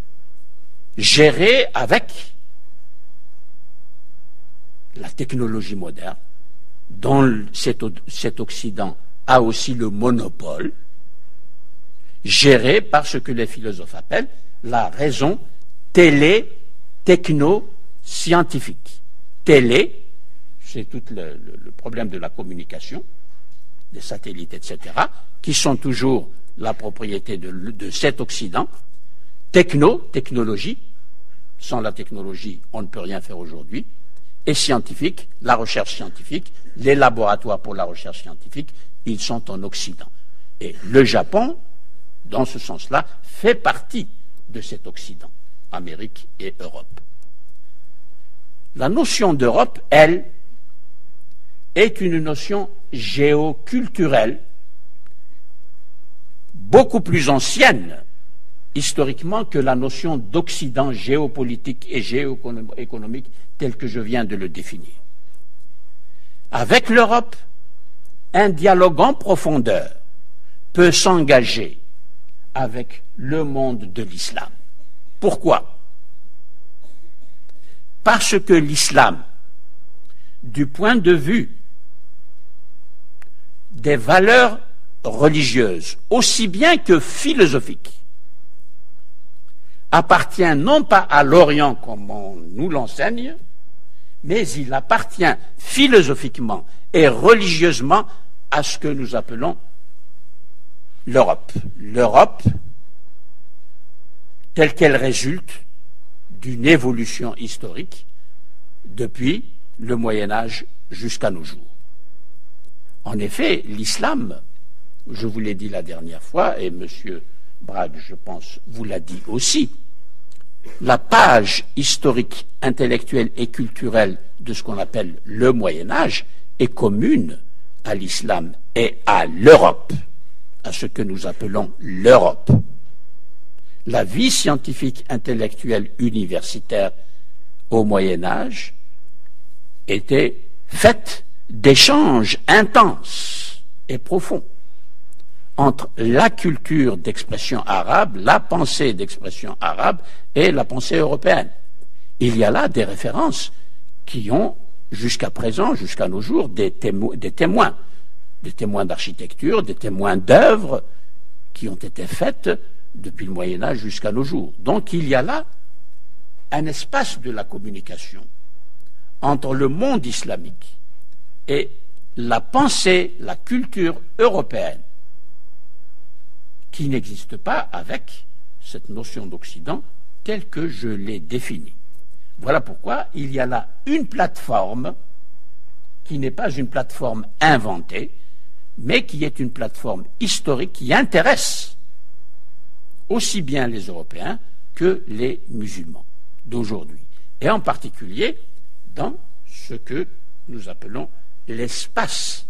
gérée avec la technologie moderne, dont cet Occident a aussi le monopole, géré par ce que les philosophes appellent la raison télé-techno-scientifique. Télé, c'est tout le problème de la communication, des satellites, etc., qui sont toujours la propriété de cet Occident. Technologie, sans la technologie, on ne peut rien faire aujourd'hui. Et scientifique, la recherche scientifique, les laboratoires pour la recherche scientifique, ils sont en Occident. Et le Japon, dans ce sens-là, fait partie de cet Occident, Amérique et Europe. La notion d'Europe, elle, est une notion géoculturelle, beaucoup plus ancienne historiquement que la notion d'Occident géopolitique et géoéconomique telle que je viens de le définir. Avec l'Europe, un dialogue en profondeur peut s'engager avec le monde de l'islam. Pourquoi? Parce que l'islam, du point de vue des valeurs religieuses, aussi bien que philosophiques, appartient non pas à l'Orient comme on nous l'enseigne, mais il appartient philosophiquement et religieusement à ce que nous appelons l'Europe. L'Europe, telle qu'elle résulte d'une évolution historique depuis le Moyen-Âge jusqu'à nos jours. En effet, l'islam, je vous l'ai dit la dernière fois, et M. Bragg, je pense, vous l'a dit aussi, la page historique, intellectuelle et culturelle de ce qu'on appelle le Moyen-Âge est commune à l'islam et à l'Europe, à ce que nous appelons l'Europe. La vie scientifique, intellectuelle, universitaire au Moyen-Âge était faite d'échanges intenses et profonds entre la culture d'expression arabe, la pensée d'expression arabe et la pensée européenne. Il y a là des références qui ont, jusqu'à présent, jusqu'à nos jours, des témoins d'architecture, des témoins d'œuvres qui ont été faites depuis le Moyen-Âge jusqu'à nos jours. Donc il y a là un espace de la communication entre le monde islamique et la pensée, la culture européenne, qui n'existe pas avec cette notion d'Occident telle que je l'ai définie. Voilà pourquoi il y a là une plateforme qui n'est pas une plateforme inventée, mais qui est une plateforme historique qui intéresse aussi bien les Européens que les musulmans d'aujourd'hui, et en particulier dans ce que nous appelons l'espace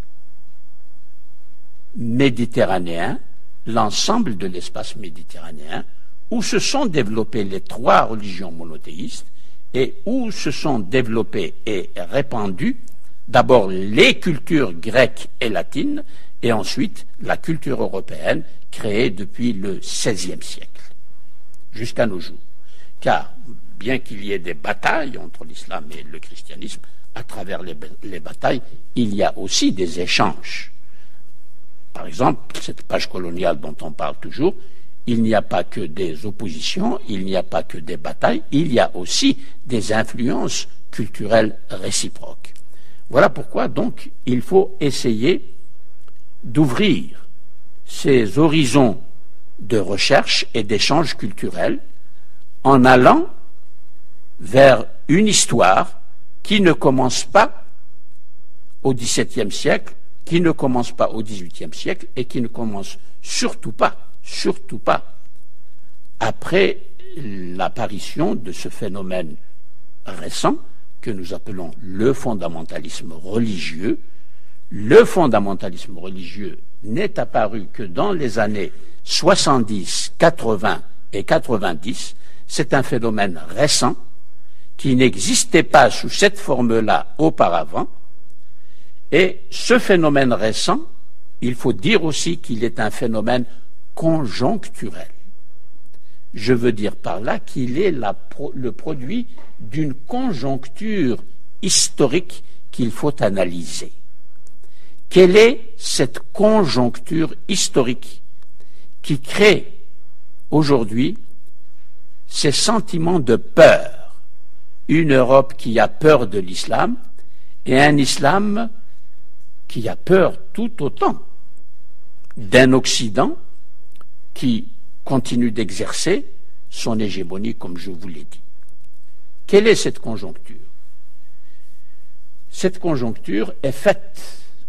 méditerranéen, l'ensemble de l'espace méditerranéen, où se sont développées les trois religions monothéistes et où se sont développées et répandues d'abord les cultures grecques et latines et ensuite la culture européenne créée depuis le XVIe siècle jusqu'à nos jours. Car bien qu'il y ait des batailles entre l'islam et le christianisme, à travers les batailles, il y a aussi des échanges. Par exemple, cette page coloniale dont on parle toujours, il n'y a pas que des oppositions, il n'y a pas que des batailles, il y a aussi des influences culturelles réciproques. Voilà pourquoi, donc, il faut essayer d'ouvrir ces horizons de recherche et d'échange culturel en allant vers une histoire qui ne commence pas au XVIIe siècle, qui ne commence pas au XVIIIe siècle et qui ne commence surtout pas après l'apparition de ce phénomène récent que nous appelons le fondamentalisme religieux. Le fondamentalisme religieux n'est apparu que dans les années 70, 80 et 90. C'est un phénomène récent qui n'existait pas sous cette forme-là auparavant. Et ce phénomène récent, il faut dire aussi qu'il est un phénomène conjoncturel. Je veux dire par là qu'il est le produit d'une conjoncture historique qu'il faut analyser. Quelle est cette conjoncture historique qui crée aujourd'hui ces sentiments de peur? Une Europe qui a peur de l'islam et un islam qui a peur tout autant d'un Occident qui continue d'exercer son hégémonie, comme je vous l'ai dit. Quelle est cette conjoncture? Cette conjoncture est faite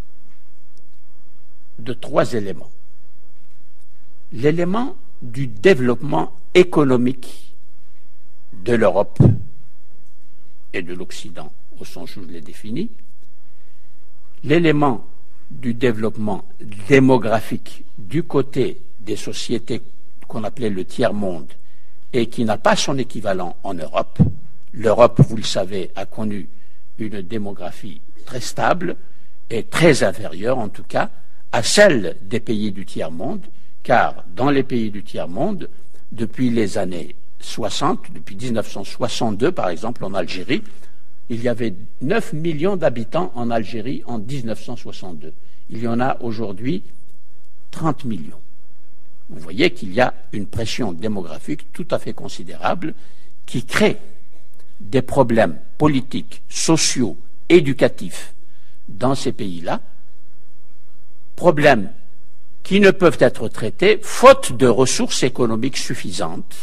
de 3 éléments. L'élément du développement économique de l'Europe et de l'Occident, au sens où je l'ai défini, l'élément du développement démographique du côté des sociétés qu'on appelait le tiers-monde et qui n'a pas son équivalent en Europe. L'Europe, vous le savez, a connu une démographie très stable et très inférieure, en tout cas, à celle des pays du tiers-monde, car dans les pays du tiers-monde, depuis les années 60, depuis 1962 par exemple en Algérie, il y avait 9 millions d'habitants en Algérie en 1962. Il y en a aujourd'hui 30 millions. Vous voyez qu'il y a une pression démographique tout à fait considérable qui crée des problèmes politiques, sociaux, éducatifs dans ces pays-là, problèmes qui ne peuvent être traités faute de ressources économiques suffisantes.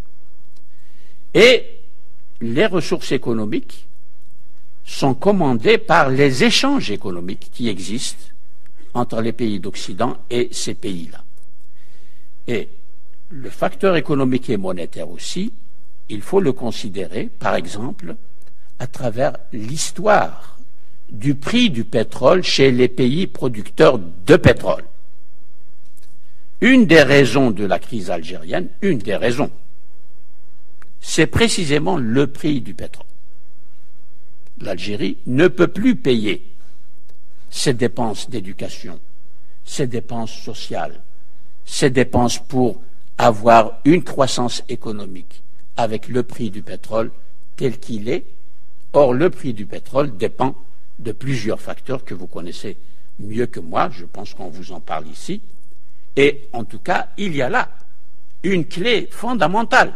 Et les ressources économiques sont commandées par les échanges économiques qui existent entre les pays d'Occident et ces pays-là. Et le facteur économique et monétaire aussi, il faut le considérer, par exemple, à travers l'histoire du prix du pétrole chez les pays producteurs de pétrole. Une des raisons de la crise algérienne, une des raisons, c'est précisément le prix du pétrole. L'Algérie ne peut plus payer ses dépenses d'éducation, ses dépenses sociales, ses dépenses pour avoir une croissance économique avec le prix du pétrole tel qu'il est. Or, le prix du pétrole dépend de plusieurs facteurs que vous connaissez mieux que moi, je pense qu'on vous en parle ici. Et en tout cas, il y a là une clé fondamentale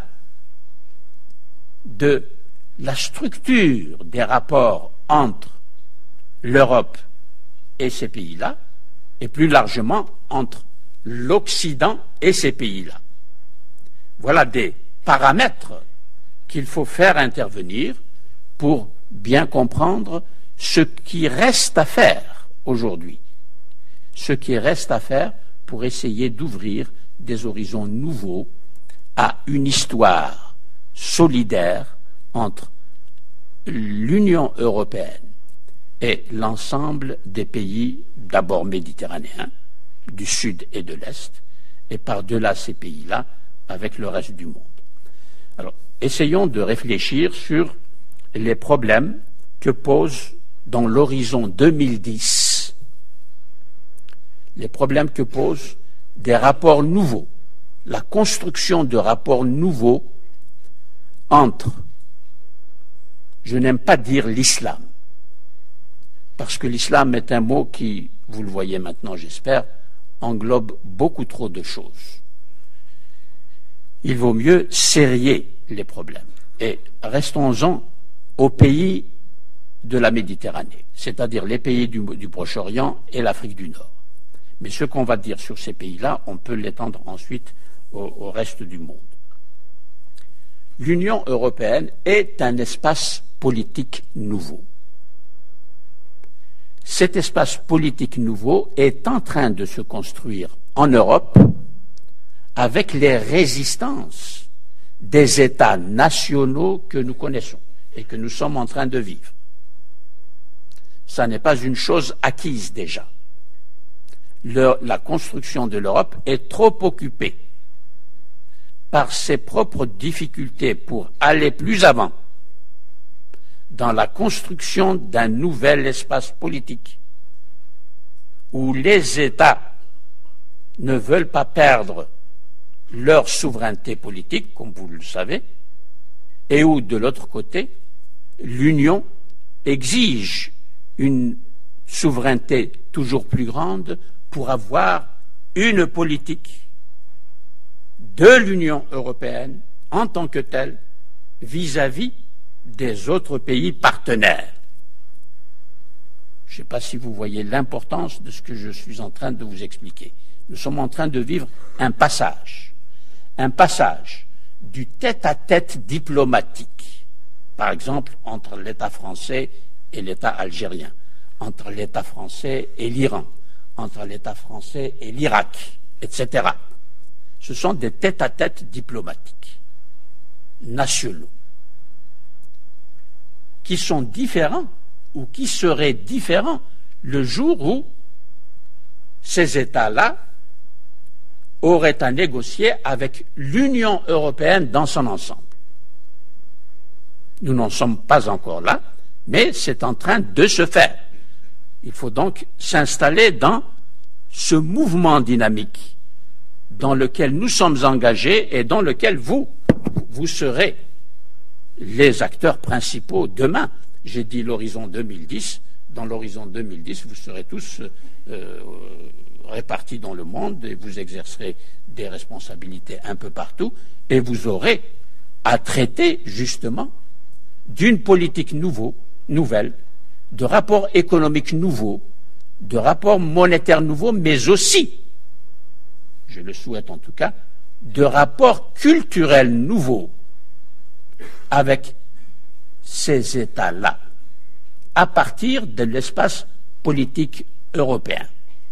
de la structure des rapports entre l'Europe et ces pays-là, et plus largement entre l'Occident et ces pays-là. Voilà des paramètres qu'il faut faire intervenir pour bien comprendre ce qui reste à faire aujourd'hui, ce qui reste à faire pour essayer d'ouvrir des horizons nouveaux à une histoire solidaire entre l'Union européenne et l'ensemble des pays, d'abord méditerranéens, du sud et de l'est, et par-delà ces pays-là, avec le reste du monde. Alors, essayons de réfléchir sur les problèmes que pose dans l'horizon 2010, les problèmes que posent des rapports nouveaux, la construction de rapports nouveaux entre, je n'aime pas dire l'islam, parce que l'islam est un mot qui, vous le voyez maintenant, j'espère, englobe beaucoup trop de choses. Il vaut mieux serrer les problèmes. Et restons-en aux pays de la Méditerranée, c'est-à-dire les pays du Proche-Orient et l'Afrique du Nord. Mais ce qu'on va dire sur ces pays-là, on peut l'étendre ensuite au reste du monde. L'Union européenne est un espace politique nouveau. Cet espace politique nouveau est en train de se construire en Europe avec les résistances des États nationaux que nous connaissons et que nous sommes en train de vivre. Ça n'est pas une chose acquise déjà. La construction de l'Europe est trop occupée par ses propres difficultés pour aller plus avant dans la construction d'un nouvel espace politique où les États ne veulent pas perdre leur souveraineté politique, comme vous le savez, et où, de l'autre côté, l'Union exige une souveraineté toujours plus grande pour avoir une politique de l'Union européenne en tant que telle vis-à-vis des autres pays partenaires. Je ne sais pas si vous voyez l'importance de ce que je suis en train de vous expliquer. Nous sommes en train de vivre un passage du tête-à-tête diplomatique, par exemple entre l'État français et l'État algérien, entre l'État français et l'Iran, entre l'État français et l'Irak, etc. Ce sont des tête-à-tête diplomatiques, nationaux, qui sont différents ou qui seraient différents le jour où ces États-là auraient à négocier avec l'Union européenne dans son ensemble. Nous n'en sommes pas encore là, mais c'est en train de se faire. Il faut donc s'installer dans ce mouvement dynamique dans lequel nous sommes engagés et dans lequel vous serez les acteurs principaux demain. J'ai dit l'horizon 2010. Dans l'horizon 2010, vous serez tous répartis dans le monde et vous exercerez des responsabilités un peu partout et vous aurez à traiter justement d'une politique nouvelle, de rapports économiques nouveaux, de rapports monétaires nouveaux, mais aussi, je le souhaite en tout cas, de rapports culturels nouveaux avec ces États-là, à partir de l'espace politique européen.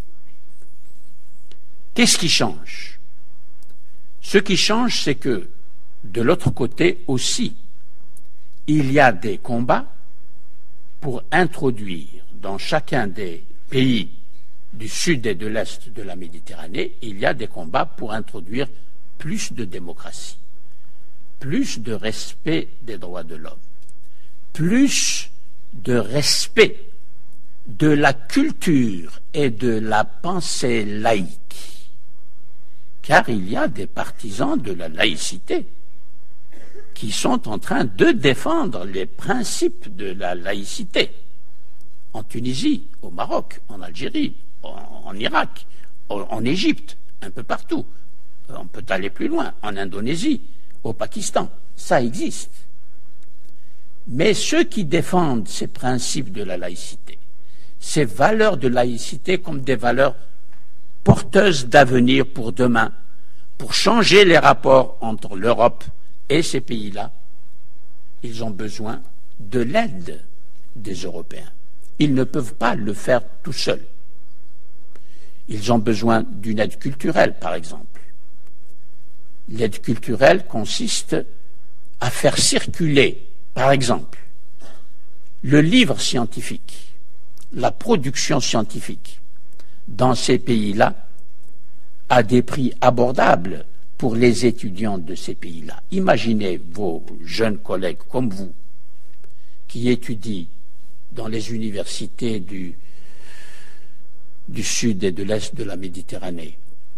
Qu'est-ce qui change? Ce qui change, c'est que, de l'autre côté aussi, il y a des combats pour introduire dans chacun des pays du sud et de l'est de la Méditerranée, il y a des combats pour introduire plus de démocratie, plus de respect des droits de l'homme, plus de respect de la culture et de la pensée laïque. Car il y a des partisans de la laïcité qui sont en train de défendre les principes de la laïcité. En Tunisie, au Maroc, en Algérie, en Irak, en Égypte, un peu partout. On peut aller plus loin, en Indonésie, au Pakistan. Ça existe. Mais ceux qui défendent ces principes de la laïcité, ces valeurs de laïcité comme des valeurs porteuses d'avenir pour demain, pour changer les rapports entre l'Europe et ces pays-là, ils ont besoin de l'aide des Européens. Ils ne peuvent pas le faire tout seuls. Ils ont besoin d'une aide culturelle, par exemple. L'aide culturelle consiste à faire circuler, par exemple, le livre scientifique, la production scientifique, dans ces pays-là, à des prix abordables pour les étudiants de ces pays-là. Imaginez vos jeunes collègues comme vous, qui étudient dans les universités du sud et de l'est de la Méditerranée.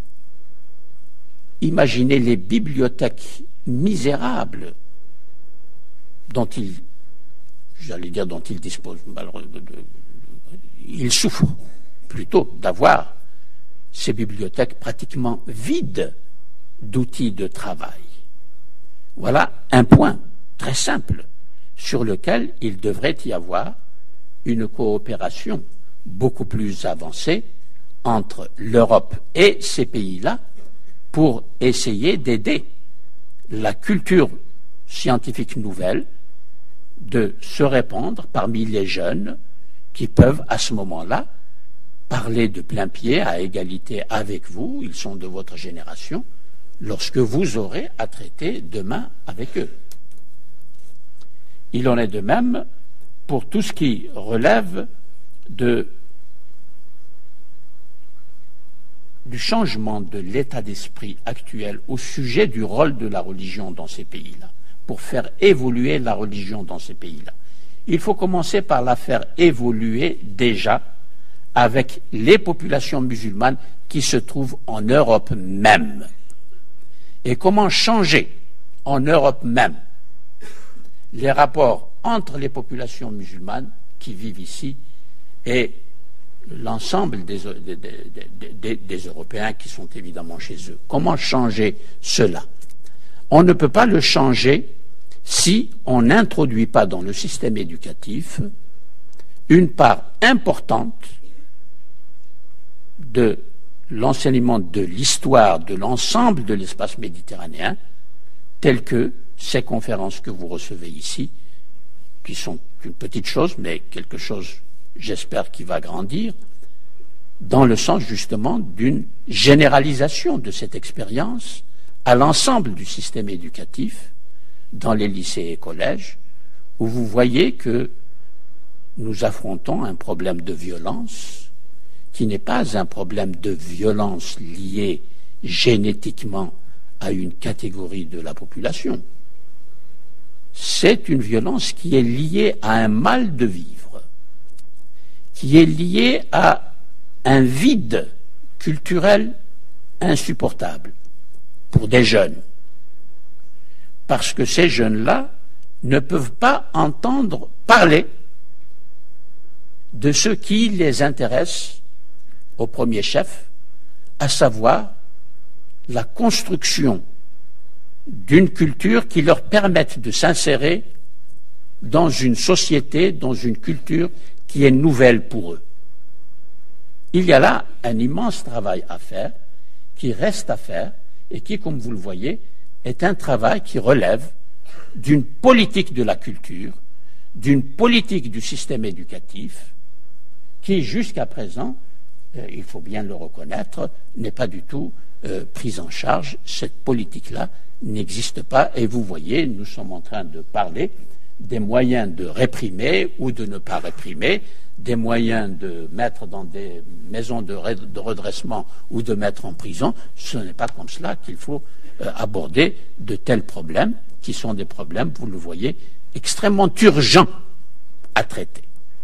Imaginez les bibliothèques misérables dont ils disposent. il souffre plutôt d'avoir ces bibliothèques pratiquement vides d'outils de travail. Voilà un point très simple sur lequel il devrait y avoir une coopération beaucoup plus avancée entre l'Europe et ces pays-là pour essayer d'aider la culture scientifique nouvelle de se répandre parmi les jeunes qui peuvent à ce moment-là parler de plein pied à égalité avec vous, ils sont de votre génération, lorsque vous aurez à traiter demain avec eux. Il en est de même pour tout ce qui relève du changement de l'état d'esprit actuel au sujet du rôle de la religion dans ces pays-là, pour faire évoluer la religion dans ces pays-là. Il faut commencer par la faire évoluer déjà avec les populations musulmanes qui se trouvent en Europe même. Et comment changer en Europe même les rapports entre les populations musulmanes qui vivent ici et l'ensemble des Européens qui sont évidemment chez eux. Comment changer cela? On ne peut pas le changer si on n'introduit pas dans le système éducatif une part importante de l'enseignement de l'histoire de l'ensemble de l'espace méditerranéen, tel que ces conférences que vous recevez ici, qui sont une petite chose, mais quelque chose, j'espère, qui va grandir, dans le sens justement d'une généralisation de cette expérience à l'ensemble du système éducatif, dans les lycées et collèges, où vous voyez que nous affrontons un problème de violence qui n'est pas un problème de violence lié génétiquement à une catégorie de la population. C'est une violence qui est liée à un mal de vivre, qui est liée à un vide culturel insupportable pour des jeunes. Parce que ces jeunes-là ne peuvent pas entendre parler de ce qui les intéresse au premier chef, à savoir la construction d'une culture qui leur permette de s'insérer dans une société, dans une culture qui est nouvelle pour eux. Il y a là un immense travail à faire, qui reste à faire, et qui, comme vous le voyez, est un travail qui relève d'une politique de la culture, d'une politique du système éducatif, qui, jusqu'à présent, il faut bien le reconnaître, n'est pas du tout prise en charge. Cette politique-là n'existe pas, et vous voyez, nous sommes en train de parler des moyens de réprimer ou de ne pas réprimer, des moyens de mettre dans des maisons de redressement ou de mettre en prison. Ce n'est pas comme cela qu'il faut aborder de tels problèmes, qui sont des problèmes, vous le voyez, extrêmement urgents à traiter.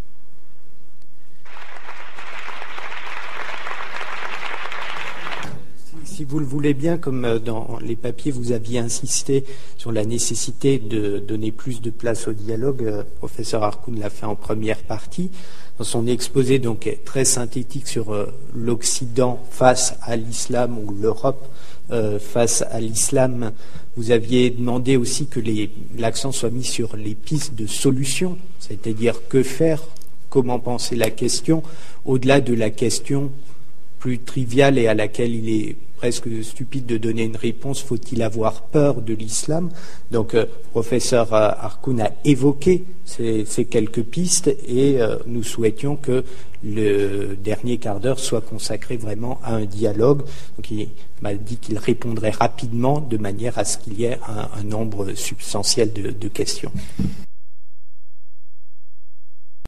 Si vous le voulez bien, comme dans les papiers, vous aviez insisté sur la nécessité de donner plus de place au dialogue. Professeur Harkoun l'a fait en première partie. Dans son exposé donc très synthétique sur l'Occident face à l'islam ou l'Europe face à l'islam, vous aviez demandé aussi que l'accent soit mis sur les pistes de solution, c'est-à-dire que faire, comment penser la question, au-delà de la question plus triviale et à laquelle il est presque stupide de donner une réponse, faut-il avoir peur de l'islam? Donc, professeur Harkoun a évoqué ces quelques pistes et nous souhaitions que le dernier quart d'heure soit consacré vraiment à un dialogue. Donc, il m'a dit qu'il répondrait rapidement de manière à ce qu'il y ait un nombre substantiel de questions.